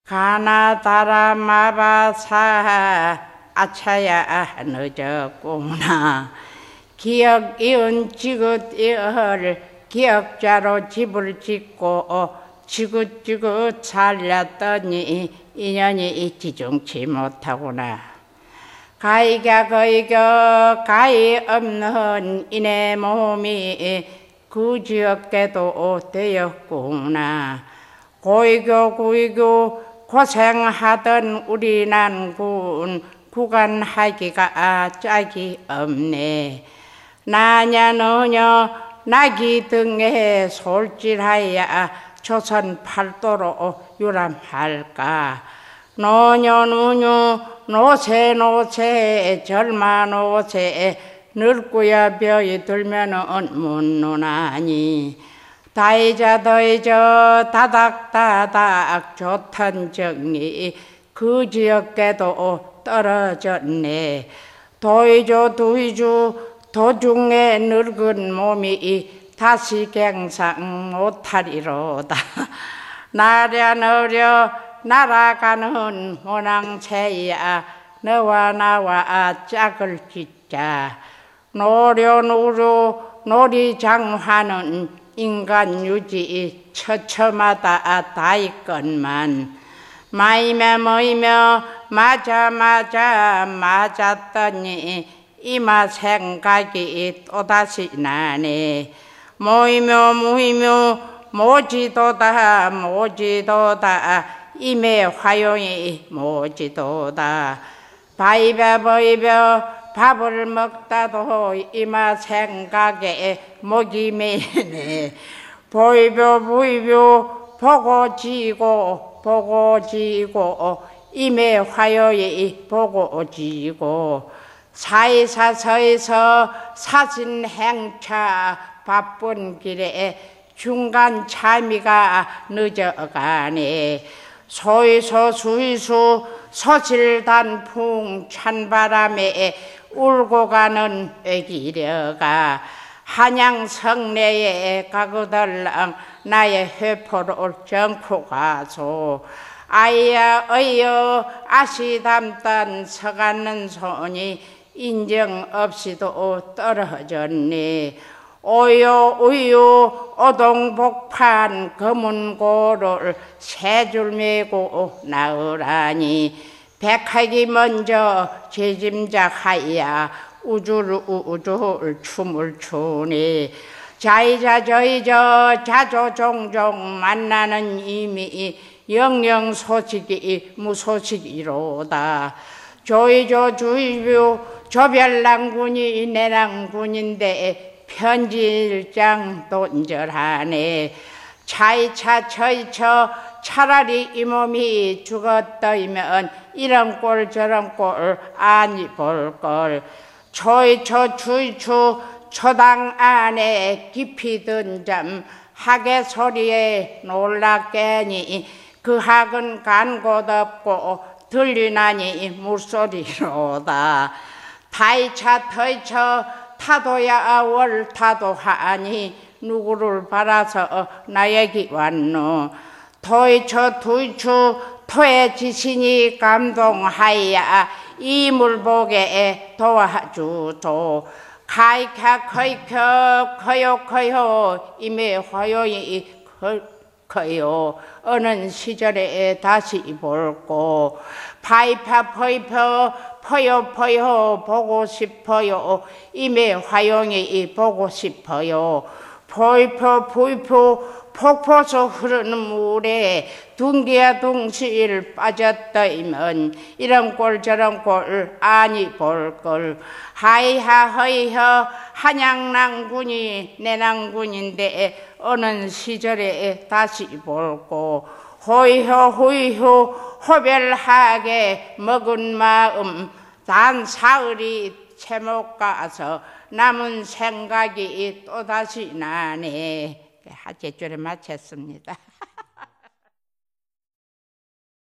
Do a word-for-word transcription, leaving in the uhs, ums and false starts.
가나다라 마바사 아차야 늦었구나. 기억 이은 지긋이을 기억자로 집을 짓고 지긋지긋 살렸더니 인연이 지중치 못하구나. 가이가 거이겨 가이 없는 이내 몸이 그지없게도 되었구나. 고이교 고이교 고생하던 우리 난군 구간하기가 짝이 없네. 나냐 너냐 나기 등에 솔질하야 조선 팔도로 유람할까. 노녀 누녀 노새 노새 젊아 노새 늙고야 벼이 들면은 못 노나니. 다이자 더이저 다닥다닥 좋던 정이 그 지역에도 떨어졌네. 도이조 두이주 도중에 늙은 몸이 다시 갱상 못하리로다. 나랴 너려 날아가는 모낭새야 너와 나와 짝을 짓자. 노려 누르 놀이장화는 인간 유지 처처마다 다 있건만 마이며 모이며 맞아 맞아 맞았더니 이마 생각이 또다시 나네. 모이며 모이며 모지도다 모지도다 임의 화용이 모지도다. 바이벼 보이벼 밥을 먹다도 이마 생각에 목이 메네. 보이벼 보이벼 보고 지고 보고 지고 임의 화요이 보고 지고 사이사 서에서 사진 행차 바쁜 길에 중간 참이가 늦어가네. 소이소 수이수 소실단풍 찬바람에 울고 가는 애기려가 한양 성내에 가고달랑 나의 회포를 정코 가소. 아이야 어여 아시 담던 서가는 손이 인정 없이도 떨어졌네. 오요 우유 오동복판 검은고를 세 줄 메고 나으라니. 백학이 먼저 제짐작하야 우주를 우주를 춤을 추니. 자이자 저이저 자조 종종 만나는 이미 영영 소식이 무소식이로다. 조이조 주이뷰 조별난군이 내랑군인데 편지일장 돈절하네. 차이차 처이처 차라리 이 몸이 죽었더이면 이런 꼴 저런 꼴 아니 볼걸. 초이초 추이추 초당 안에 깊이 든 잠 학의 소리에 놀랍게니 그 학은 간 곳 없고 들리나니 물소리로다. 타이차 터이처 타도야 월 타도하니 누구를 바라서 나에게 왔노. 토이처 투이추 토의 지신이 감동하야 이물보게 도와주소. 카이카 커이켜 커요 커요 임의 화요이 커요 어느 시절에 다시 볼고. 파이파 퍼이퍼 퍼요 퍼요 보고 싶어요 임의 화용이 보고 싶어요. 포이퍼 포이퍼 폭포서 흐르는 물에 둥기야 둥실 빠졌더이면 이런 꼴 저런 꼴 아니 볼걸. 하이하 허이허 한양난군이 내 난군인데 어느 시절에 다시 볼고. 호이허 호이허 호별하게 먹은 마음 단 사흘이 채 못 가서 남은 생각이 또다시 나네. 하재줄에 마쳤습니다.